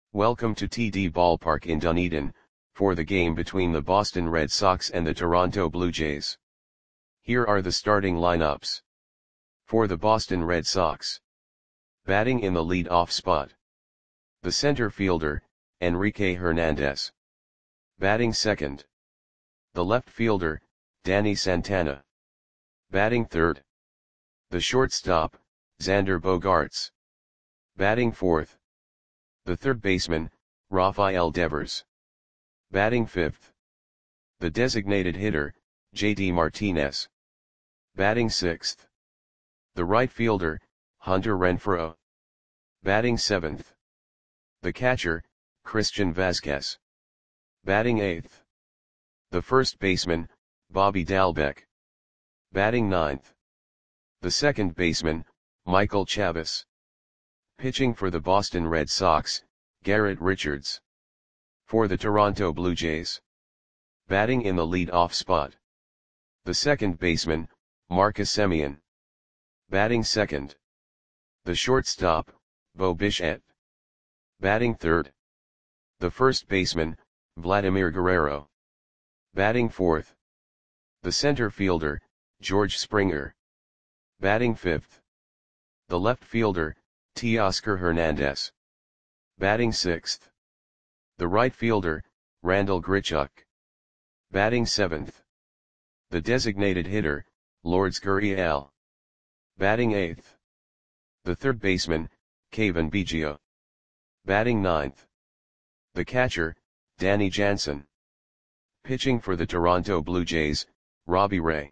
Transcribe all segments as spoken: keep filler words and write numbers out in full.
Welcome to T D Ballpark in Dunedin, for the game between the Boston Red Sox and the Toronto Blue Jays. Here are the starting lineups. For the Boston Red Sox. Batting in the lead-off spot. The center fielder, Enrique Hernandez. Batting second. The left fielder, Danny Santana. Batting third. The shortstop, Xander Bogaerts. Batting fourth. The third baseman, Rafael Devers. Batting fifth. The designated hitter, J D Martinez. Batting sixth. The right fielder, Hunter Renfroe. Batting seventh. The catcher, Christian Vazquez. Batting eighth. The first baseman, Bobby Dalbec. Batting ninth. The second baseman, Michael Chavis. Pitching for the Boston Red Sox, Garrett Richards. For the Toronto Blue Jays. Batting in the lead-off spot. The second baseman, Marcus Semien. Batting second. The shortstop, Bo Bichette. Batting third. The first baseman, Vladimir Guerrero. Batting fourth. The center fielder, George Springer. Batting fifth. The left fielder, Teoscar Hernandez. Batting sixth. The right fielder, Randal Grichuk. Batting seventh. The designated hitter, Lourdes Gurriel. Batting eighth. The third baseman, Cavan Biggio. Batting ninth. The catcher, Danny Jansen. Pitching for the Toronto Blue Jays, Robbie Ray.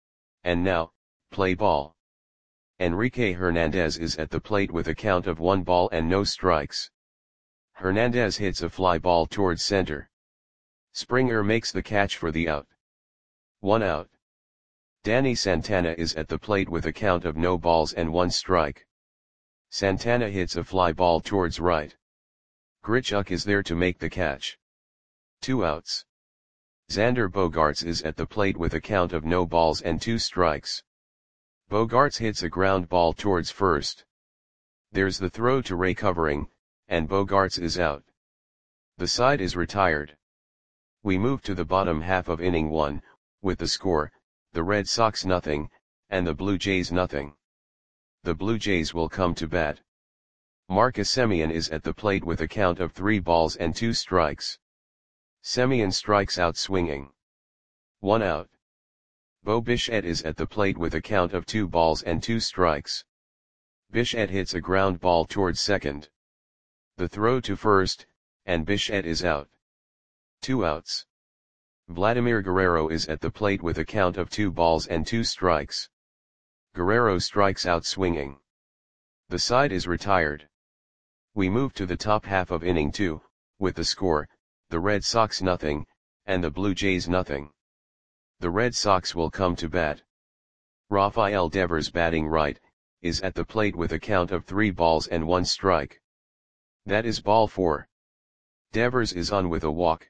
And now, play ball. Enrique Hernandez is at the plate with a count of one ball and no strikes. Hernandez hits a fly ball towards center. Springer makes the catch for the out. One out. Danny Santana is at the plate with a count of no balls and one strike. Santana hits a fly ball towards right. Grichuk is there to make the catch. Two outs. Xander Bogaerts is at the plate with a count of no balls and two strikes. Bogaerts hits a ground ball towards first. There's the throw to Ray covering, and Bogaerts is out. The side is retired. We move to the bottom half of inning one, with the score, the Red Sox nothing, and the Blue Jays nothing. The Blue Jays will come to bat. Marcus Semien is at the plate with a count of three balls and two strikes. Semien strikes out swinging. One out. Bo Bichette is at the plate with a count of two balls and two strikes. Bichette hits a ground ball towards second. The throw to first, and Bichette is out. Two outs. Vladimir Guerrero is at the plate with a count of two balls and two strikes. Guerrero strikes out swinging. The side is retired. We move to the top half of inning two, with the score, the Red Sox nothing, and the Blue Jays nothing. The Red Sox will come to bat. Rafael Devers batting right, is at the plate with a count of three balls and one strike. That is ball four. Devers is on with a walk.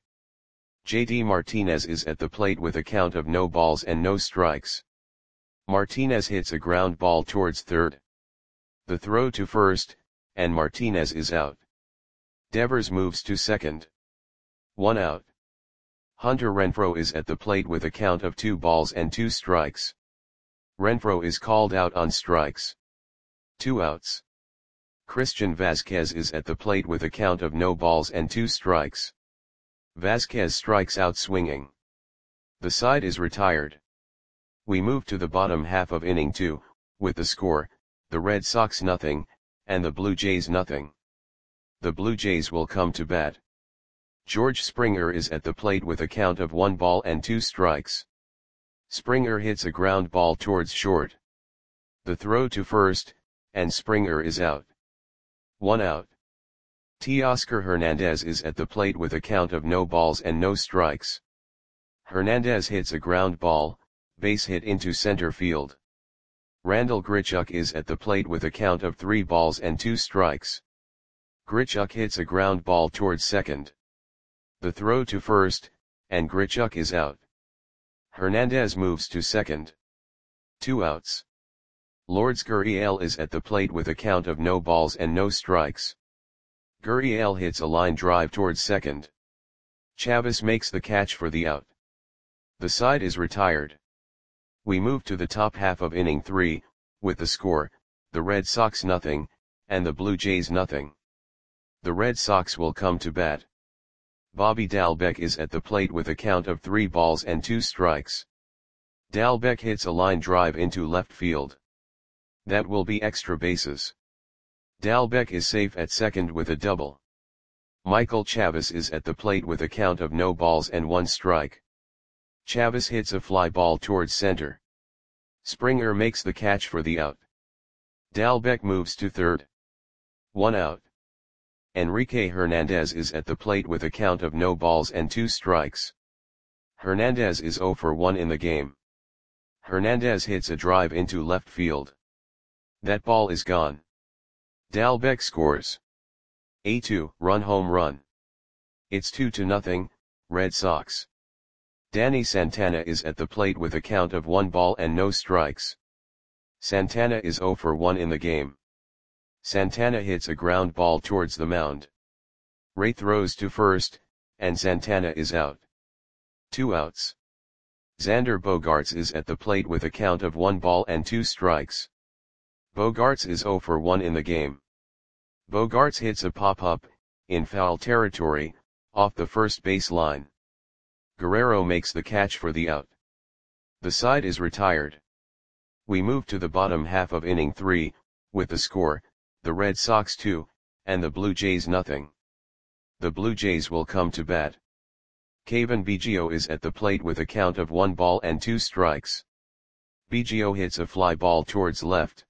J D Martinez is at the plate with a count of no balls and no strikes. Martinez hits a ground ball towards third. The throw to first, and Martinez is out. Devers moves to second. One out. Hunter Renfroe is at the plate with a count of two balls and two strikes. Renfroe is called out on strikes. Two outs. Christian Vazquez is at the plate with a count of no balls and two strikes. Vazquez strikes out swinging. The side is retired. We move to the bottom half of inning two, with the score, the Red Sox nothing, and the Blue Jays nothing. The Blue Jays will come to bat. George Springer is at the plate with a count of one ball and two strikes. Springer hits a ground ball towards short. The throw to first, and Springer is out. One out. Teoscar Hernandez is at the plate with a count of no balls and no strikes. Hernandez hits a ground ball, base hit into center field. Randal Grichuk is at the plate with a count of three balls and two strikes. Grichuk hits a ground ball towards second. The throw to first, and Grichuk is out. Hernandez moves to second. Two outs. Lourdes Gurriel is at the plate with a count of no balls and no strikes. Gurriel hits a line drive towards second. Chavis makes the catch for the out. The side is retired. We move to the top half of inning three, with the score, the Red Sox nothing, and the Blue Jays nothing. The Red Sox will come to bat. Bobby Dalbec is at the plate with a count of three balls and two strikes. Dalbec hits a line drive into left field. That will be extra bases. Dalbec is safe at second with a double. Michael Chavis is at the plate with a count of no balls and one strike. Chavis hits a fly ball towards center. Springer makes the catch for the out. Dalbec moves to third. One out. Enrique Hernandez is at the plate with a count of no balls and two strikes. Hernandez is zero for one in the game. Hernandez hits a drive into left field. That ball is gone. Dalbec scores a two-run home run. It's two to nothing, Red Sox. Danny Santana is at the plate with a count of one ball and no strikes. Santana is zero for one in the game. Santana hits a ground ball towards the mound. Ray throws to first, and Santana is out. Two outs. Xander Bogaerts is at the plate with a count of one ball and two strikes. Bogaerts is zero for one in the game. Bogaerts hits a pop-up, in foul territory, off the first base line. Guerrero makes the catch for the out. The side is retired. We move to the bottom half of inning three, with the score, the Red Sox two, and the Blue Jays nothing. The Blue Jays will come to bat. Cavan Biggio is at the plate with a count of one ball and two strikes. Biggio hits a fly ball towards left.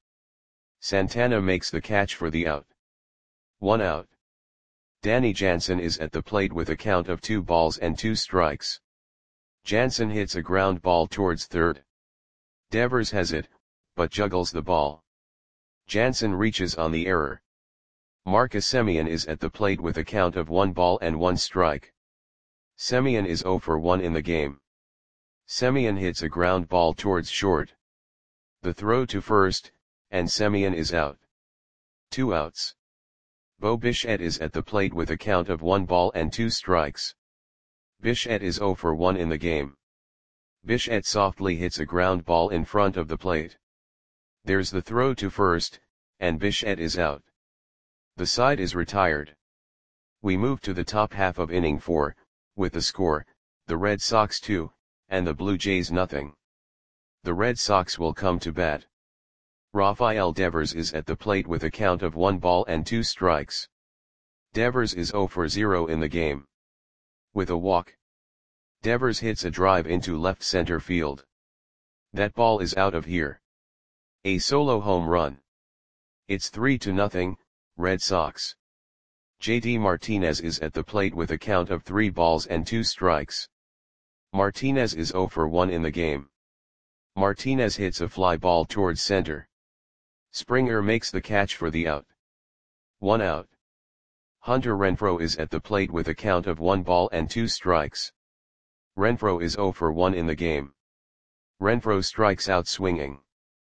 Santana makes the catch for the out. One out. Danny Jansen is at the plate with a count of two balls and two strikes. Jansen hits a ground ball towards third. Devers has it, but juggles the ball. Jansen reaches on the error. Marcus Semien is at the plate with a count of one ball and one strike. Semien is zero for one in the game. Semien hits a ground ball towards short. The throw to first, and Semien is out. Two outs. Bo Bichette is at the plate with a count of one ball and two strikes. Bichette is zero for one in the game. Bichette softly hits a ground ball in front of the plate. There's the throw to first, and Bichette is out. The side is retired. We move to the top half of inning four, with the score, the Red Sox two, and the Blue Jays nothing. The Red Sox will come to bat. Rafael Devers is at the plate with a count of one ball and two strikes. Devers is zero for zero in the game. With a walk. Devers hits a drive into left center field. That ball is out of here. A solo home run. It's three to nothing, Red Sox. J D Martinez is at the plate with a count of three balls and two strikes. Martinez is zero for one in the game. Martinez hits a fly ball towards center. Springer makes the catch for the out. One out. Hunter Renfroe is at the plate with a count of one ball and two strikes. Renfroe is zero for one in the game. Renfroe strikes out swinging.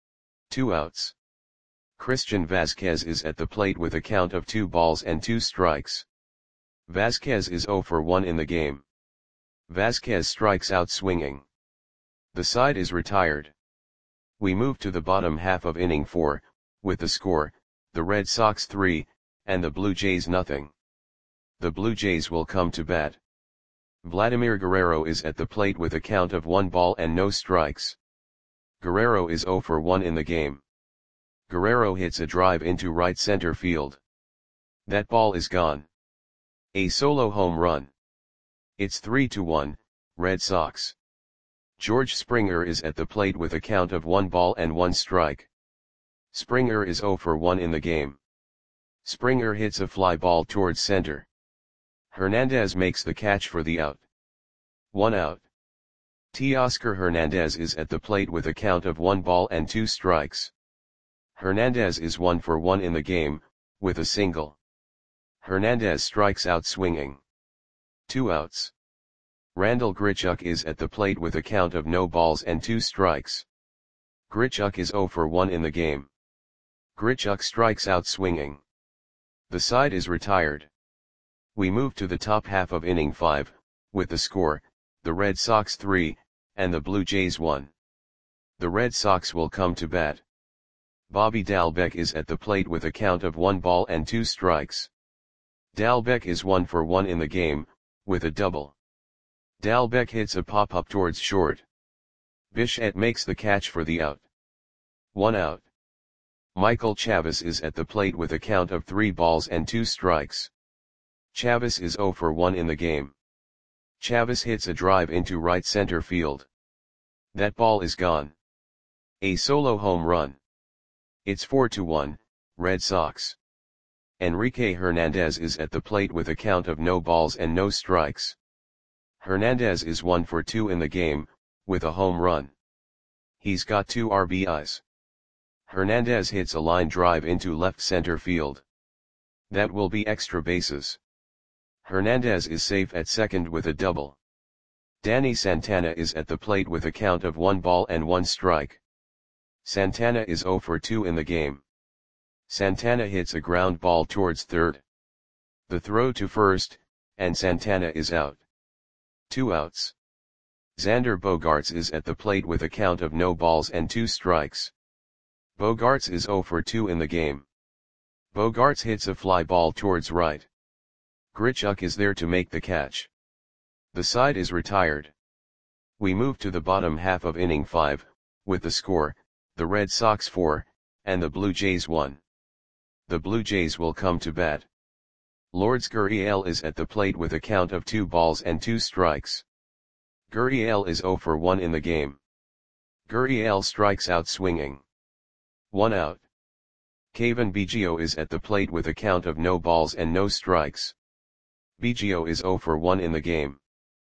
Two outs. Christian Vazquez is at the plate with a count of two balls and two strikes. Vazquez is zero for one in the game. Vazquez strikes out swinging. The side is retired. We move to the bottom half of inning four, with the score, the Red Sox three, and the Blue Jays nothing. The Blue Jays will come to bat. Vladimir Guerrero is at the plate with a count of one ball and no strikes. Guerrero is zero for one in the game. Guerrero hits a drive into right center field. That ball is gone. A solo home run. It's three to one, Red Sox. George Springer is at the plate with a count of one ball and one strike. Springer is zero for one in the game. Springer hits a fly ball towards center. Hernandez makes the catch for the out. One out. Teoscar Hernandez is at the plate with a count of one ball and two strikes. Hernandez is one for one in the game, with a single. Hernandez strikes out swinging. Two outs. Randal Grichuk is at the plate with a count of no balls and two strikes. Grichuk is zero for one in the game. Grichuk strikes out swinging. The side is retired. We move to the top half of inning five, with the score, the Red Sox three, and the Blue Jays one. The Red Sox will come to bat. Bobby Dalbec is at the plate with a count of one ball and two strikes. Dalbec is one for one in the game, with a double. Dalbec hits a pop-up towards short. Bichette makes the catch for the out. One out. Michael Chavis is at the plate with a count of three balls and two strikes. Chavis is zero for one in the game. Chavis hits a drive into right center field. That ball is gone. A solo home run. It's four to one, Red Sox. Enrique Hernandez is at the plate with a count of no balls and no strikes. Hernandez is one for two in the game, with a home run. He's got two R B Is. Hernandez hits a line drive into left center field. That will be extra bases. Hernandez is safe at second with a double. Danny Santana is at the plate with a count of one ball and one strike. Santana is zero for two in the game. Santana hits a ground ball towards third. The throw to first, and Santana is out. Two outs. Xander Bogaerts is at the plate with a count of no balls and two strikes. Bogaerts is zero for two in the game. Bogaerts hits a fly ball towards right. Grichuk is there to make the catch. The side is retired. We move to the bottom half of inning five, with the score, the Red Sox four, and the Blue Jays one. The Blue Jays will come to bat. Lourdes Gurriel is at the plate with a count of two balls and two strikes. Gurriel is zero for one in the game. Gurriel strikes out swinging. One out. Cavan Biggio is at the plate with a count of no balls and no strikes. Biggio is zero for one in the game.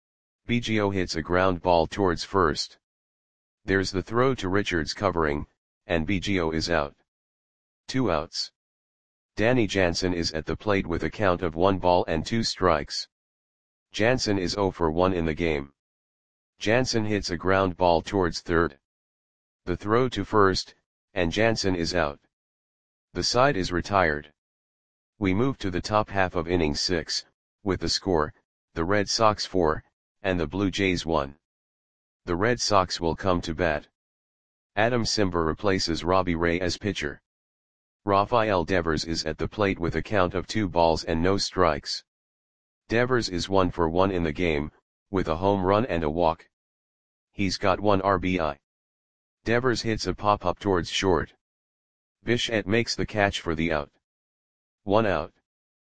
Biggio hits a ground ball towards first. There's the throw to Richards covering, and Biggio is out. Two outs. Danny Jansen is at the plate with a count of one ball and two strikes. Jansen is zero for one in the game. Jansen hits a ground ball towards third. The throw to first, and Jansen is out. The side is retired. We move to the top half of inning six, with the score, the Red Sox four, and the Blue Jays one. The Red Sox will come to bat. Adam Cimber replaces Robbie Ray as pitcher. Rafael Devers is at the plate with a count of two balls and no strikes. Devers is one for one in the game, with a home run and a walk. He's got one R B I. Devers hits a pop-up towards short. Bichette makes the catch for the out. One out.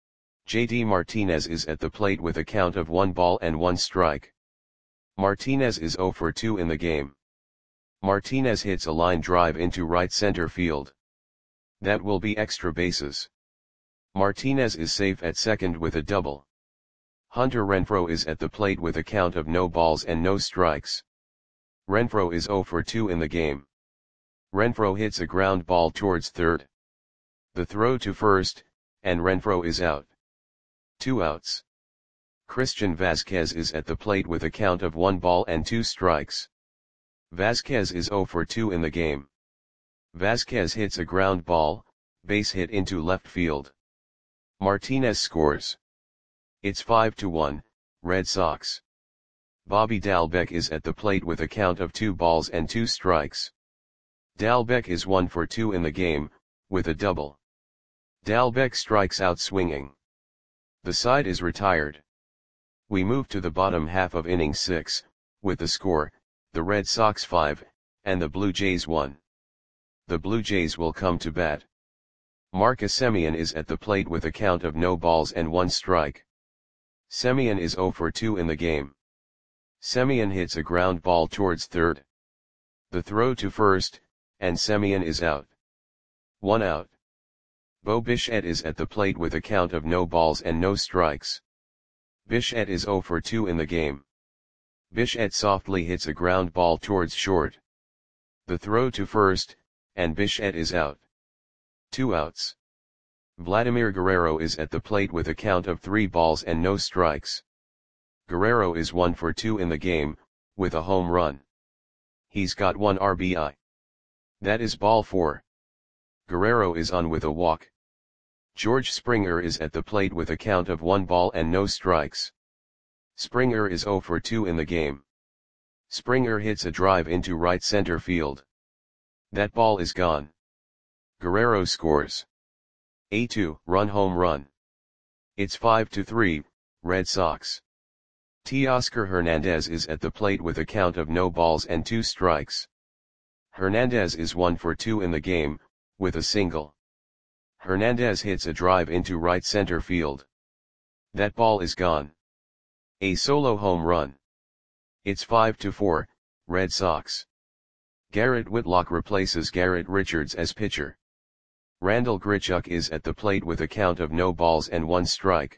J D Martinez is at the plate with a count of one ball and one strike. Martinez is zero for two in the game. Martinez hits a line drive into right center field. That will be extra bases. Martinez is safe at second with a double. Hunter Renfroe is at the plate with a count of no balls and no strikes. Renfroe is zero for two in the game. Renfroe hits a ground ball towards third. The throw to first, and Renfroe is out. Two outs. Christian Vasquez is at the plate with a count of one ball and two strikes. Vasquez is zero for two in the game. Vasquez hits a ground ball, base hit into left field. Martinez scores. It's five to one, Red Sox. Bobby Dalbec is at the plate with a count of two balls and two strikes. Dalbec is one for two in the game, with a double. Dalbec strikes out swinging. The side is retired. We move to the bottom half of inning six, with the score, the Red Sox five, and the Blue Jays one. The Blue Jays will come to bat. Marcus Semien is at the plate with a count of no balls and one strike. Semien is zero for two in the game. Semien hits a ground ball towards third. The throw to first, and Semien is out. One out. Bo Bichette is at the plate with a count of no balls and no strikes. Bichette is zero for two in the game. Bichette softly hits a ground ball towards short. The throw to first, and Bichette is out. Two outs. Vladimir Guerrero is at the plate with a count of three balls and no strikes. Guerrero is one for two in the game, with a home run. He's got one R B I. That is ball four. Guerrero is on with a walk. George Springer is at the plate with a count of one ball and no strikes. Springer is zero for two in the game. Springer hits a drive into right center field. That ball is gone. Guerrero scores a two-run home run. It's five to three, Red Sox. Teoscar Hernandez is at the plate with a count of no balls and two strikes. Hernandez is one for two in the game, with a single. Hernandez hits a drive into right center field. That ball is gone. A solo home run. It's five to four, Red Sox. Garrett Whitlock replaces Garrett Richards as pitcher. Randall Grichuk is at the plate with a count of no balls and one strike.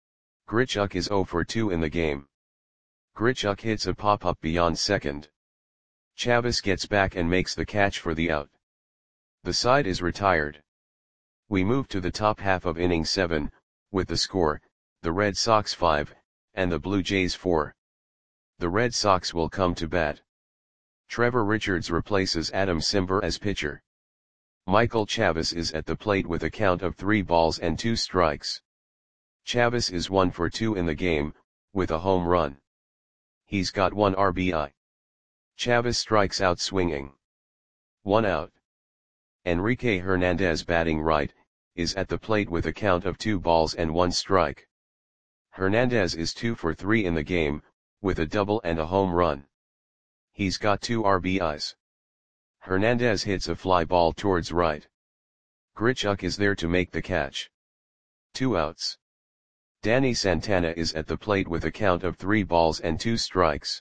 Grichuk is zero for two in the game. Grichuk hits a pop-up beyond second. Chavis gets back and makes the catch for the out. The side is retired. We move to the top half of inning seven, with the score, the Red Sox five, and the Blue Jays four. The Red Sox will come to bat. Trevor Richards replaces Adam Cimber as pitcher. Michael Chavis is at the plate with a count of three balls and two strikes. Chavis is one for two in the game, with a home run. He's got one R B I. Chavis strikes out swinging. One out. Enrique Hernandez, batting right, is at the plate with a count of two balls and one strike. Hernandez is two for three in the game, with a double and a home run. He's got two R B Is. Hernandez hits a fly ball towards right. Grichuk is there to make the catch. Two outs. Danny Santana is at the plate with a count of three balls and two strikes.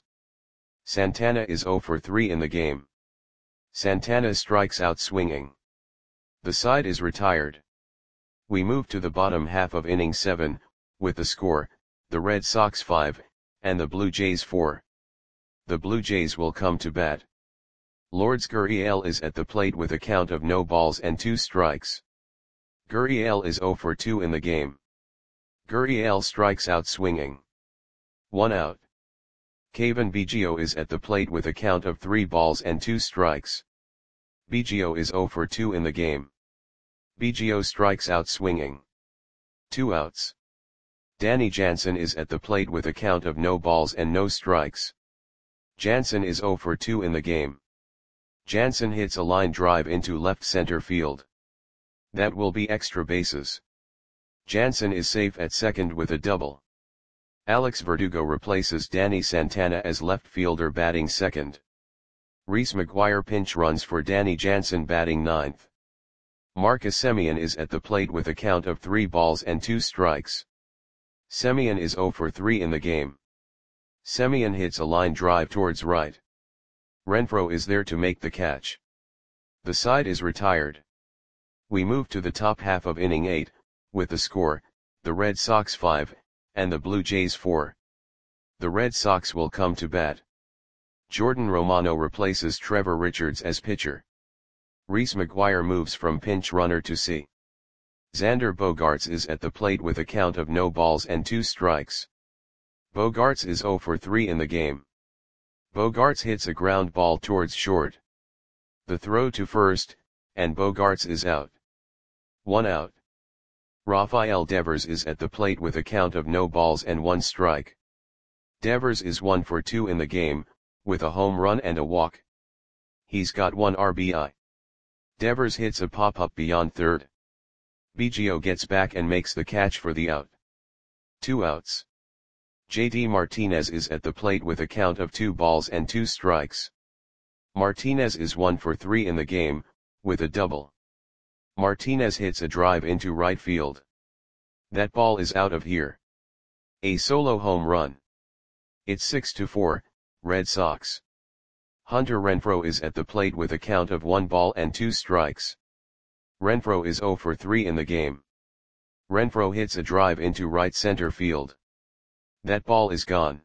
Santana is zero for three in the game. Santana strikes out swinging. The side is retired. We move to the bottom half of inning seven, with the score, the Red Sox five, and the Blue Jays four. The Blue Jays will come to bat. Lourdes Gurriel is at the plate with a count of no balls and two strikes. Gurriel is zero for two in the game. Gurriel strikes out swinging. One out. Kevin Biggio is at the plate with a count of three balls and two strikes. Biggio is zero for two in the game. Biggio strikes out swinging. Two outs. Danny Jansen is at the plate with a count of no balls and no strikes. Jansen is zero for two in the game. Jansen hits a line drive into left center field. That will be extra bases. Jansen is safe at second with a double. Alex Verdugo replaces Danny Santana as left fielder batting second. Reese McGuire pinch runs for Danny Jansen batting ninth. Marcus Semien is at the plate with a count of three balls and two strikes. Semien is zero for three in the game. Semien hits a line drive towards right. Renfroe is there to make the catch. The side is retired. We move to the top half of inning eight, with the score, the Red Sox five, and the Blue Jays four. The Red Sox will come to bat. Jordan Romano replaces Trevor Richards as pitcher. Reese McGuire moves from pinch runner to C. Xander Bogaerts is at the plate with a count of no balls and two strikes. Bogaerts is zero for three in the game. Bogaerts hits a ground ball towards short. The throw to first, and Bogaerts is out. One out. Rafael Devers is at the plate with a count of no balls and one strike. Devers is one for two in the game, with a home run and a walk. He's got one R B I. Devers hits a pop-up beyond third. Biggio gets back and makes the catch for the out. Two outs. J D Martinez is at the plate with a count of two balls and two strikes. Martinez is one for three in the game, with a double. Martinez hits a drive into right field. That ball is out of here. A solo home run. It's six to four, Red Sox. Hunter Renfroe is at the plate with a count of one ball and two strikes. Renfroe is zero for three in the game. Renfroe hits a drive into right center field. That ball is gone.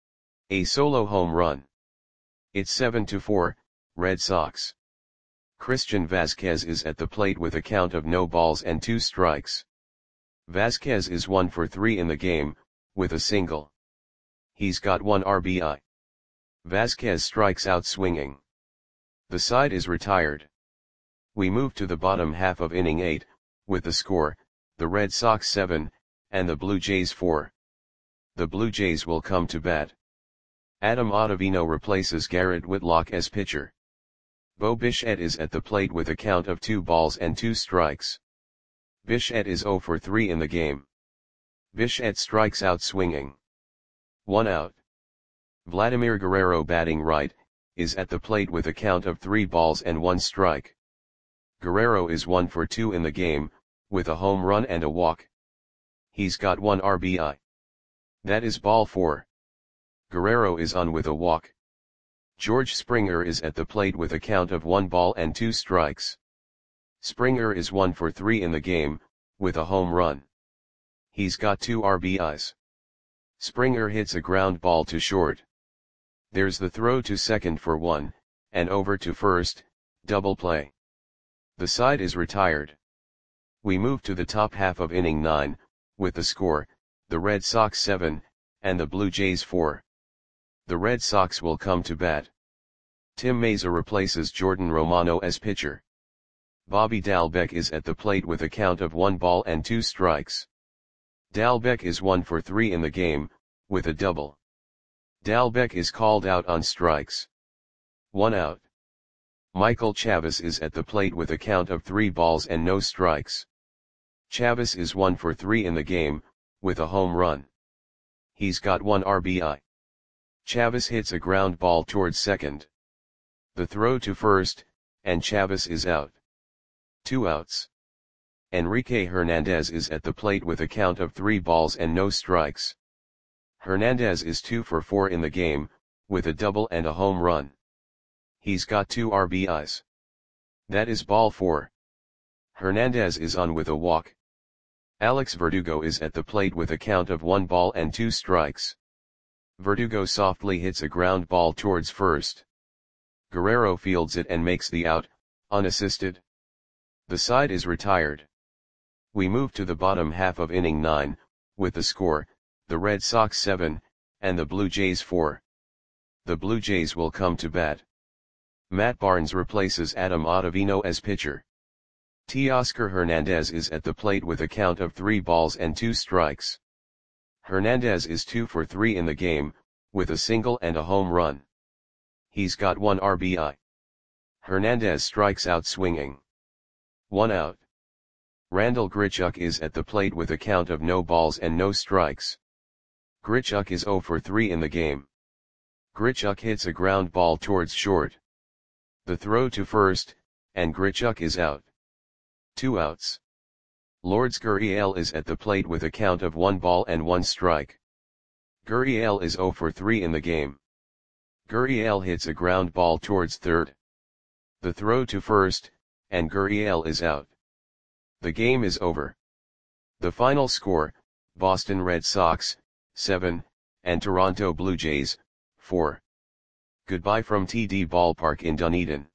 A solo home run. It's seven to four, Red Sox. Christian Vazquez is at the plate with a count of no balls and two strikes. Vazquez is one for three in the game, with a single. He's got one R B I. Vazquez strikes out swinging. The side is retired. We move to the bottom half of inning eight, with the score, the Red Sox seven, and the Blue Jays four. The Blue Jays will come to bat. Adam Ottavino replaces Garrett Whitlock as pitcher. Bo Bichette is at the plate with a count of two balls and two strikes. Bichette is zero for three in the game. Bichette strikes out swinging. One out. Vladimir Guerrero, batting right, is at the plate with a count of three balls and one strike. Guerrero is one for two in the game, with a home run and a walk. He's got one R B I. That is ball four. Guerrero is on with a walk. George Springer is at the plate with a count of one ball and two strikes. Springer is one for three in the game, with a home run. He's got two R B Is. Springer hits a ground ball to short. There's the throw to second for one, and over to first, double play. The side is retired. We move to the top half of inning nine, with the score, the Red Sox seven, and the Blue Jays four. The Red Sox will come to bat. Tim Mayza replaces Jordan Romano as pitcher. Bobby Dalbec is at the plate with a count of one ball and two strikes. Dalbec is one for three in the game, with a double. Dalbec is called out on strikes. One out. Michael Chavis is at the plate with a count of three balls and no strikes. Chavis is one for three in the game, with a home run. He's got one R B I. Chavis hits a ground ball towards second. The throw to first, and Chavis is out. Two outs. Enrique Hernandez is at the plate with a count of three balls and no strikes. Hernandez is two for four in the game, with a double and a home run. He's got two R B Is. That is ball four. Hernandez is on with a walk. Alex Verdugo is at the plate with a count of one ball and two strikes. Verdugo softly hits a ground ball towards first. Guerrero fields it and makes the out, unassisted. The side is retired. We move to the bottom half of inning nine, with the score, the Red Sox seven, and the Blue Jays four. The Blue Jays will come to bat. Matt Barnes replaces Adam Ottavino as pitcher. Teoscar Hernandez is at the plate with a count of three balls and two strikes. Hernandez is two for three in the game, with a single and a home run. He's got one R B I. Hernandez strikes out swinging. One out. Randal Grichuk is at the plate with a count of no balls and no strikes. Grichuk is zero for three in the game. Grichuk hits a ground ball towards short. The throw to first, and Grichuk is out. Two outs. Lourdes Gurriel is at the plate with a count of one ball and one strike. Gurriel is zero for three in the game. Gurriel hits a ground ball towards third. The throw to first, and Gurriel is out. The game is over. The final score, Boston Red Sox, seven, and Toronto Blue Jays, four. Goodbye from T D Ballpark in Dunedin.